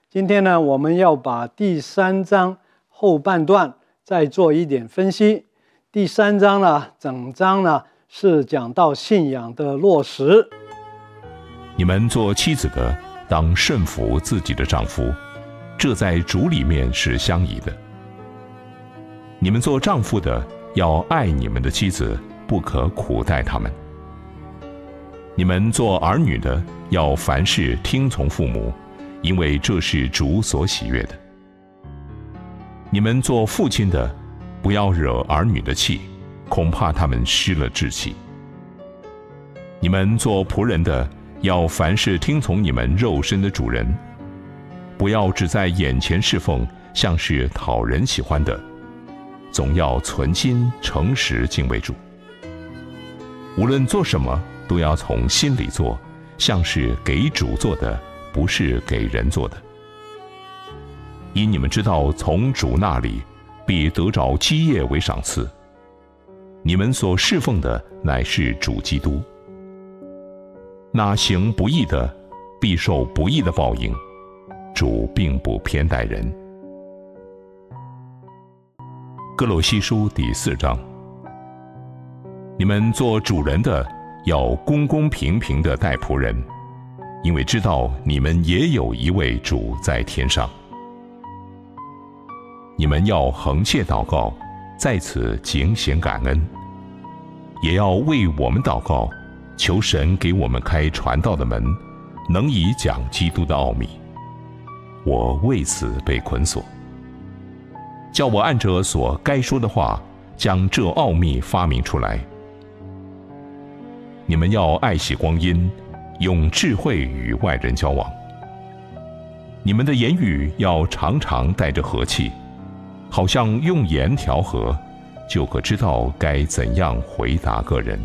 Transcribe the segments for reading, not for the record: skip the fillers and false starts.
今天呢，我们要把第3章后半段再做一点分析。第3章呢，整章呢是讲到信仰的落实。 你们做妻子的，当顺服自己的丈夫，这在主里面是相宜的。你们做丈夫的，要爱你们的妻子，不可苦待他们。你们做儿女的，要凡事听从父母，因为这是主所喜悦的。你们做父亲的，不要惹儿女的气，恐怕他们失了志气。你们做仆人的，要凡事听从你们肉身的主人，不要只在眼前侍奉，像是讨人喜欢的，总要存心诚实敬畏主。无论做什么，都要从心里做，像是给主做的，不是给人做的。因你们知道，从主那里必得着基业为赏赐。你们所侍奉的乃是主基督。那行不义的，必受不义的报应。主并不偏待人。哥罗西书第4章。你们做主人的，要公公平平地待仆人，因为知道你们也有一位主在天上。你们要恒切祷告，在此警醒感恩，也要为我们祷告，求神给我们开传道的门，能以讲基督的奥秘。我为此被捆锁，叫我按着所该说的话，将这奥秘发明出来。你们要爱惜光阴，用智慧与外人交往。你们的言语要常常带着和气，好像用盐调和，就可知道该怎样回答个人。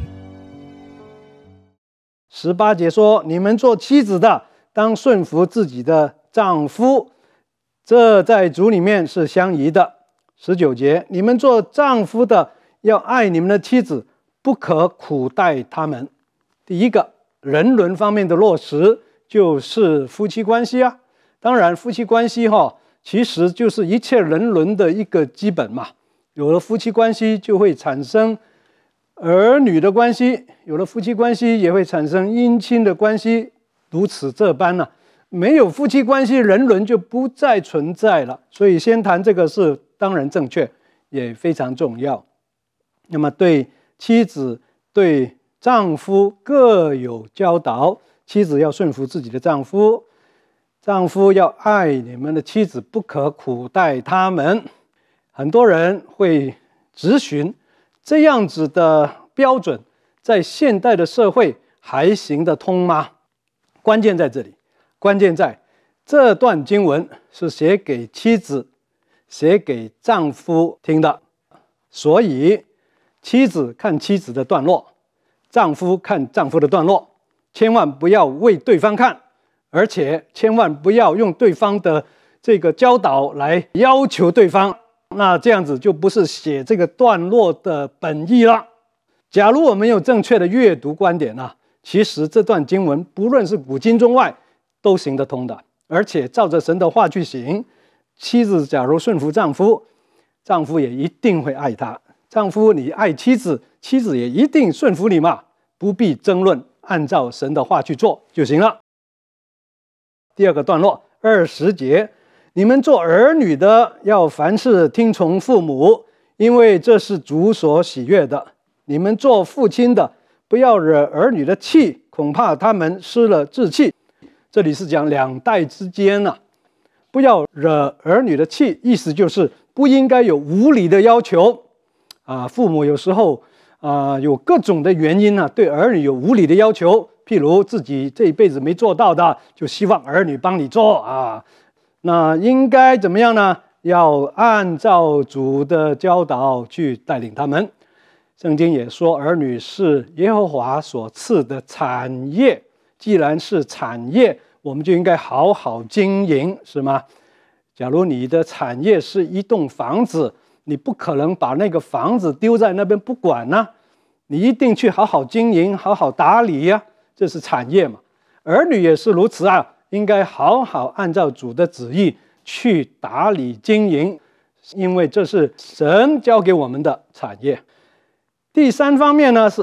18节说，你们做妻子的，当顺服自己的丈夫，这在主里面是相宜的。19节，你们做丈夫的，要爱你们的妻子，不可苦待他们。第一个，人伦方面的落实就是夫妻关系啊。当然，夫妻关系其实就是一切人伦的一个基本嘛。有了夫妻关系，就会产生儿女的关系，有了夫妻关系，也会产生姻亲的关系，如此这般呢。没有夫妻关系，人伦就不再存在了。所以先谈这个是当然正确，也非常重要。那么对妻子、对丈夫各有教导，妻子要顺服自己的丈夫，丈夫要爱你们的妻子，不可苦待他们。很多人会质询，这样子的标准在现代的社会还行得通吗？关键在这里，关键在这段经文是写给妻子、写给丈夫听的，所以妻子看妻子的段落，丈夫看丈夫的段落，千万不要为对方看，而且千万不要用对方的这个教导来要求对方，那这样子就不是写这个段落的本意了。假如我们有正确的阅读观点其实这段经文不论是古今中外都行得通的，而且照着神的话去行。妻子假如顺服丈夫，丈夫也一定会爱他；丈夫你爱妻子，妻子也一定顺服你嘛，不必争论，按照神的话去做就行了。第二个段落20节，你们做儿女的，要凡事听从父母，因为这是主所喜悦的。你们做父亲的，不要惹儿女的气，恐怕他们失了志气。这里是讲2代之间不要惹儿女的气，意思就是不应该有无理的要求父母有时候有各种的原因对儿女有无理的要求，譬如自己这一辈子没做到的，就希望儿女帮你做那应该怎么样呢？要按照主的教导去带领他们。圣经也说，儿女是耶和华所赐的产业，既然是产业，我们就应该好好经营，是吗？假如你的产业是一栋房子，你不可能把那个房子丢在那边不管你一定去好好经营，好好打理这是产业嘛。儿女也是如此应该好好按照主的旨意去打理经营，因为这是神交给我们的产业。第3方面呢，是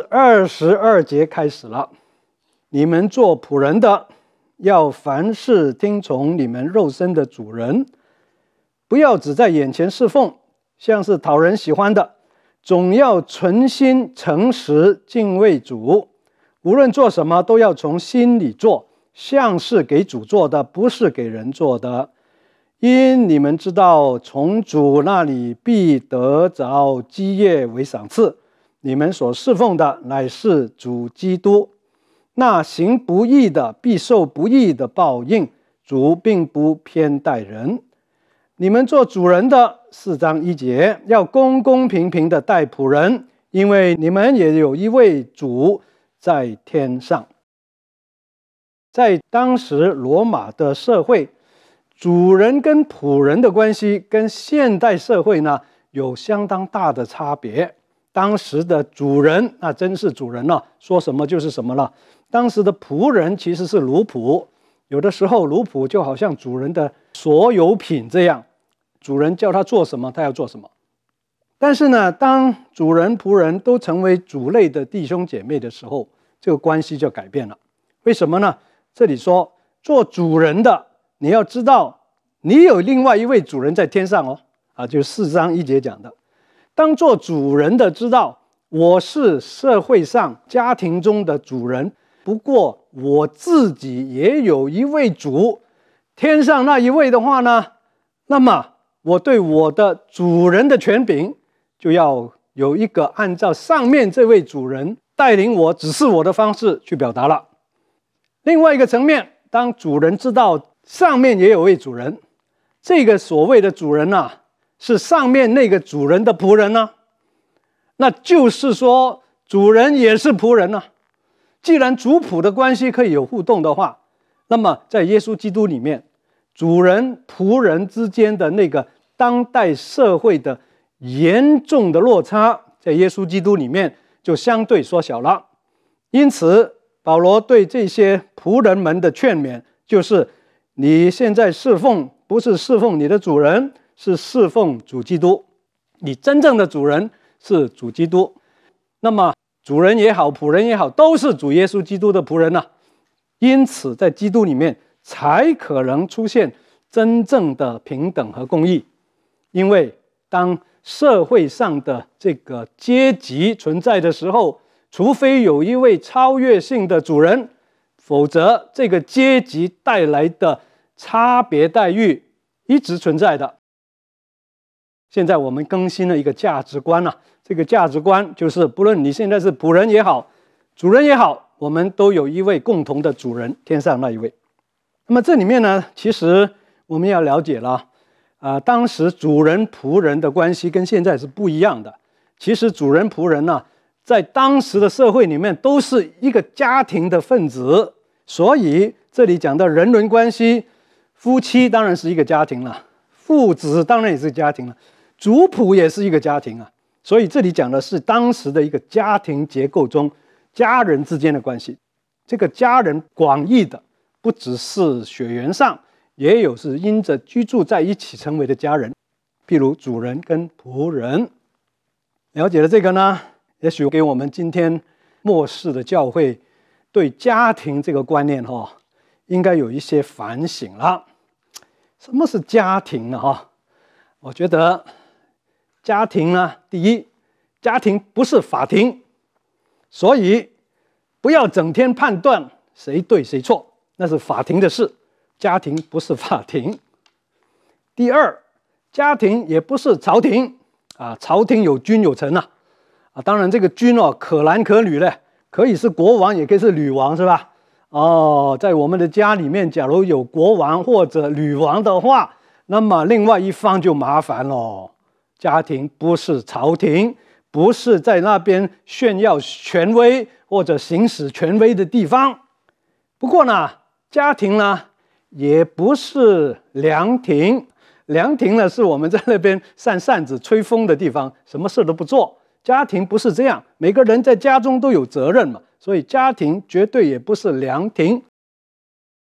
22节开始了，你们做仆人的，要凡事听从你们肉身的主人，不要只在眼前侍奉，像是讨人喜欢的，总要存心诚实敬畏主。无论做什么，都要从心里做，像是给主做的，不是给人做的。因你们知道，从主那里必得着基业为赏赐。你们所侍奉的乃是主基督。那行不义的必受不义的报应，主并不偏待人。你们做主人的，4章1节，要公公平平的待仆人，因为你们也有一位主在天上。在当时罗马的社会，主人跟仆人的关系跟现代社会呢有相当大的差别。当时的主人那真是主人了，说什么就是什么了。当时的仆人其实是奴仆，有的时候奴仆就好像主人的所有品这样，主人叫他做什么他要做什么。但是呢，当主人仆人都成为主类的弟兄姐妹的时候，这个关系就改变了。为什么呢？这里说做主人的，你要知道你有另外一位主人在天上哦，就是4章1节讲的。当做主人的知道，我是社会上家庭中的主人，不过我自己也有一位主，天上那一位的话呢，那么我对我的主人的权柄就要有一个按照上面这位主人带领我指示我的方式去表达了。另外一个层面，当主人知道上面也有位主人，这个所谓的主人啊，是上面那个主人的仆人呢，那就是说主人也是仆人呢。既然主仆的关系可以有互动的话，那么在耶稣基督里面，主人仆人之间的那个当代社会的严重的落差，在耶稣基督里面就相对缩小了。因此保罗对这些仆人们的劝勉就是你现在侍奉不是侍奉你的主人，是侍奉主基督，你真正的主人是主基督。那么主人也好，仆人也好，都是主耶稣基督的仆人啊。因此在基督里面才可能出现真正的平等和公义。因为当社会上的这个阶级存在的时候，除非有一位超越性的主人，否则这个阶级带来的差别待遇一直存在的。现在我们更新了一个价值观啊，这个价值观就是不论你现在是仆人也好，主人也好，我们都有一位共同的主人，天上那一位。那么这里面呢，其实我们要了解了当时主人仆人的关系跟现在是不一样的。其实主人仆人呢，在当时的社会里面都是一个家庭的分子，所以这里讲到人伦关系，夫妻当然是一个家庭了，父子当然也是家庭了，主仆也是一个家庭啊。所以这里讲的是当时的一个家庭结构中家人之间的关系。这个家人广义的不只是血缘上，也有是因着居住在一起成为的家人，譬如主人跟仆人。了解了这个呢，也许给我们今天末世的教会对家庭这个观念应该有一些反省了。什么是家庭呢？我觉得家庭呢，第一，家庭不是法庭，所以不要整天判断谁对谁错，那是法庭的事，家庭不是法庭。第二，家庭也不是朝廷朝廷有君有臣当然这个君可男可女的，可以是国王也可以是女王，是吧？在我们的家里面假如有国王或者女王的话，那么另外一方就麻烦了。家庭不是朝廷，不是在那边炫耀权威或者行使权威的地方。不过呢，家庭呢也不是凉亭，凉亭呢是我们在那边扇扇子吹风的地方，什么事都不做。家庭不是这样，每个人在家中都有责任嘛，所以家庭绝对也不是凉亭。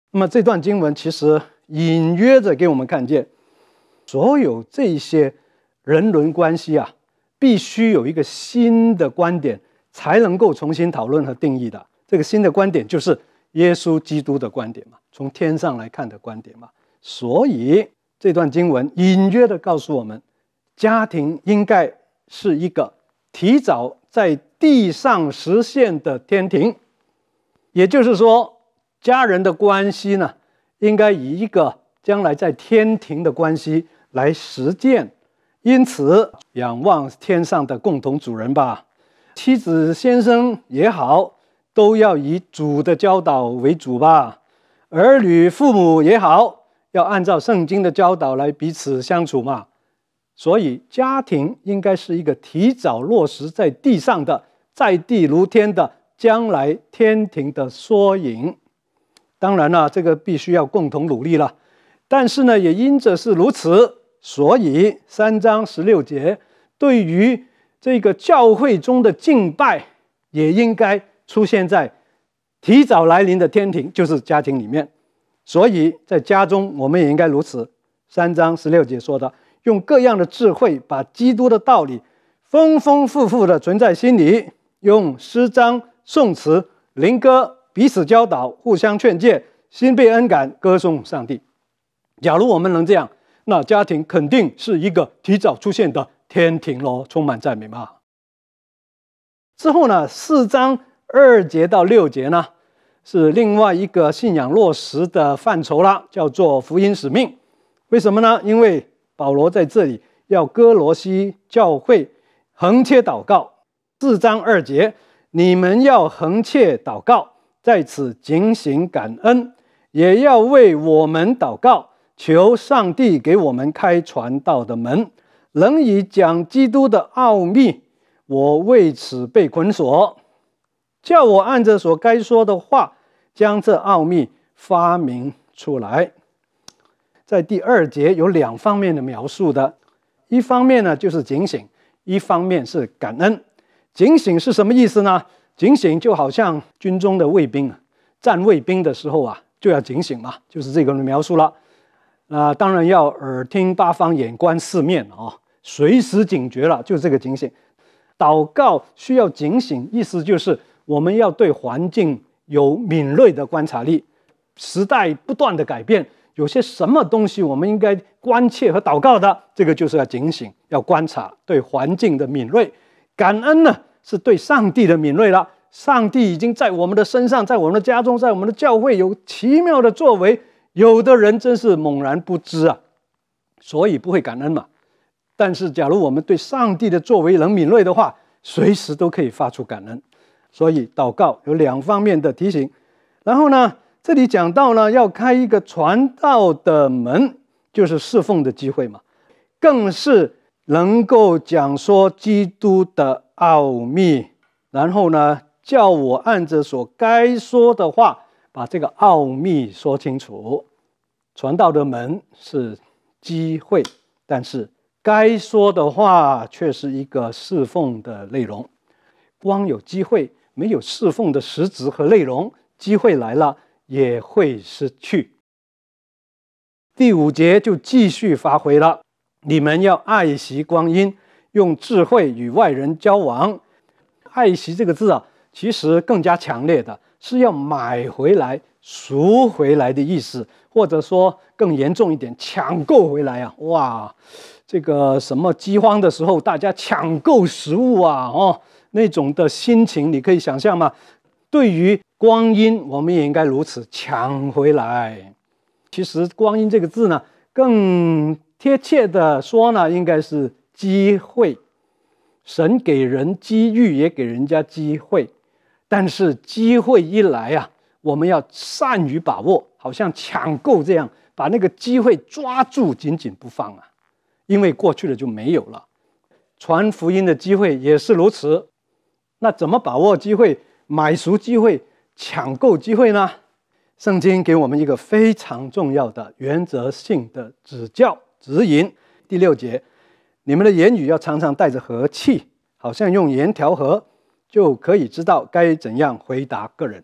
那么这段经文其实隐约着给我们看见，所有这些人伦关系啊，必须有一个新的观点才能够重新讨论和定义的。这个新的观点就是耶稣基督的观点嘛，从天上来看的观点嘛。所以这段经文隐约的告诉我们，家庭应该是一个提早在地上实现的天庭，也就是说，家人的关系呢，应该以一个将来在天庭的关系来实践。因此，仰望天上的共同主人吧，妻子先生也好，都要以主的教导为主吧。儿女父母也好，要按照圣经的教导来彼此相处嘛。所以，家庭应该是一个提早落实在地上的、在地如天的将来天庭的缩影。当然了，这个必须要共同努力了。但是呢，也因着是如此，所以3章16节对于这个教会中的敬拜，也应该出现在提早来临的天庭，就是家庭里面。所以在家中，我们也应该如此。3章16节说的，用各样的智慧，把基督的道理丰丰富富的存在心里，用诗章、颂词、灵歌彼此教导，互相劝诫，心被恩感，歌颂上帝。假如我们能这样，那家庭肯定是一个提早出现的天庭咯，充满赞美嘛。之后呢，4章2节到6节呢，是另外一个信仰落实的范畴啦，叫做福音使命。为什么呢？因为保罗在这里要哥罗西教会横切祷告。4章2节，你们要横切祷告，在此警醒感恩，也要为我们祷告，求上帝给我们开传道的门，能以讲基督的奥秘。我为此被捆锁，叫我按着所该说的话，将这奥秘发明出来。在第2节有2方面的描述的，一方面呢就是警醒，一方面是感恩。警醒是什么意思呢？警醒就好像军中的卫兵站卫兵的时候啊，就要警醒嘛，就是这个描述了。当然要耳听八方，眼观四面啊，随时警觉了，就是这个警醒。祷告需要警醒，意思就是我们要对环境有敏锐的观察力。时代不断的改变，有些什么东西我们应该关切和祷告的，这个就是要警醒，要观察，对环境的敏锐。感恩呢，是对上帝的敏锐了。上帝已经在我们的身上，在我们的家中，在我们的教会有奇妙的作为，有的人真是猛然不知啊，所以不会感恩嘛。但是假如我们对上帝的作为能敏锐的话，随时都可以发出感恩。所以祷告有2方面的提醒。然后呢，这里讲到呢，要开一个传道的门，就是侍奉的机会嘛，更是能够讲说基督的奥秘。然后呢，叫我按着所该说的话，把这个奥秘说清楚。传道的门是机会，但是该说的话却是一个侍奉的内容。光有机会，没有侍奉的实质和内容，机会来了也会失去。第5节就继续发挥了，你们要爱惜光阴，用智慧与外人交往。爱惜这个字啊，其实更加强烈的是要买回来、赎回来的意思，或者说更严重一点，抢购回来啊！哇，这个什么饥荒的时候，大家抢购食物啊，那种的心情，你可以想象吗？对于光阴，我们也应该如此抢回来。其实“光阴”这个字呢，更贴切的说呢，应该是机会。神给人机遇，也给人家机会，但是机会一来啊，我们要善于把握，好像抢购这样，把那个机会抓住，紧紧不放啊！因为过去了就没有了。传福音的机会也是如此。那怎么把握机会、买赎机会、抢购机会呢？圣经给我们一个非常重要的原则性的指教指引。第6节，你们的言语要常常带着和气，好像用盐调和，就可以知道该怎样回答个人。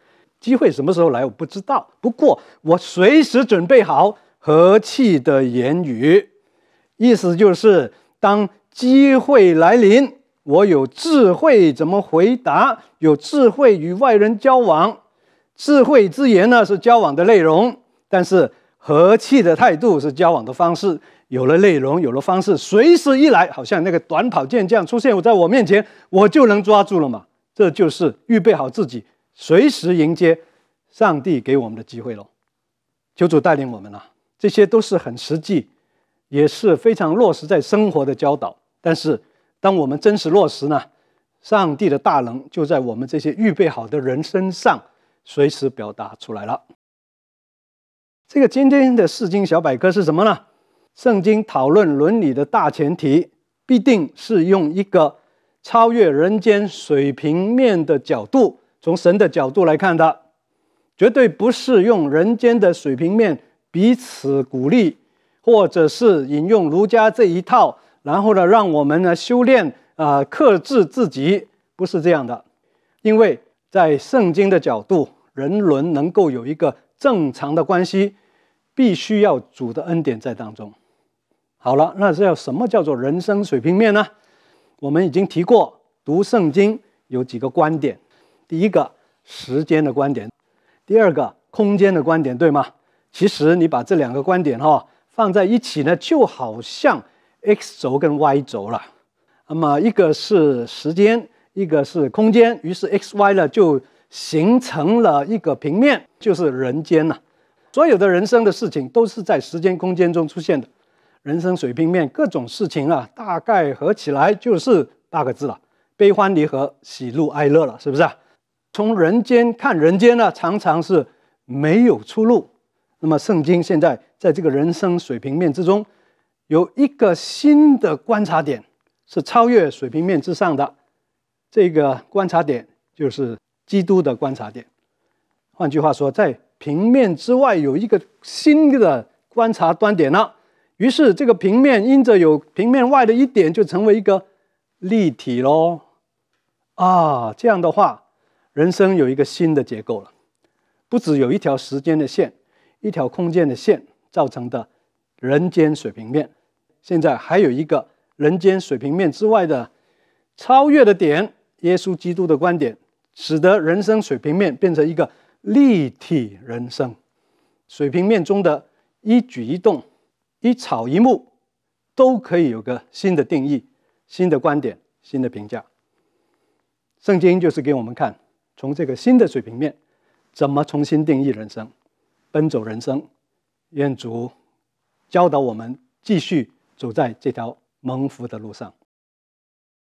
机会什么时候来我不知道，不过我随时准备好和气的言语。意思就是当机会来临，我有智慧怎么回答，有智慧与外人交往。智慧之言呢是交往的内容，但是和气的态度是交往的方式。有了内容，有了方式，随时一来，好像那个短跑健将出现在我面前，我就能抓住了嘛。这就是预备好自己，随时迎接上帝给我们的机会咯。求主带领我们啊，这些都是很实际，也是非常落实在生活的教导。但是当我们真实落实呢，上帝的大能就在我们这些预备好的人身上随时表达出来了。这个今天的释经小百科是什么呢？圣经讨论伦理的大前提，必定是用一个超越人间水平面的角度，从神的角度来看的，绝对不是用人间的水平面彼此鼓励，或者是引用儒家这一套，然后呢让我们呢修炼克制自己，不是这样的。因为在圣经的角度，人伦能够有一个正常的关系，必须要主的恩典在当中。好了，那什么叫做人生水平面呢？我们已经提过，读圣经有几个观点。第一个，时间的观点；第二个，空间的观点，对吗？其实你把这两个观点放在一起呢，就好像 X 轴跟 Y 轴了。那么一个是时间，一个是空间，于是 XY 呢就形成了一个平面，就是人间了。所有的人生的事情都是在时间空间中出现的。人生水平面各种事情啊，大概合起来就是8个字了：悲欢离合、喜怒哀乐了，是不是？从人间看人间呢，常常是没有出路。那么圣经现在在这个人生水平面之中，有一个新的观察点，是超越水平面之上的。这个观察点就是基督的观察点。换句话说，在平面之外有一个新的观察端点了。于是这个平面因着有平面外的一点，就成为一个立体咯。这样的话，人生有一个新的结构了。不只有一条时间的线，一条空间的线造成的人间水平面，现在还有一个人间水平面之外的超越的点，耶稣基督的观点，使得人生水平面变成一个立体人生。水平面中的一举一动、一草一木，都可以有个新的定义、新的观点、新的评价。圣经就是给我们看，从这个新的水平面，怎么重新定义人生，奔走人生。愿主教导我们继续走在这条蒙福的路上。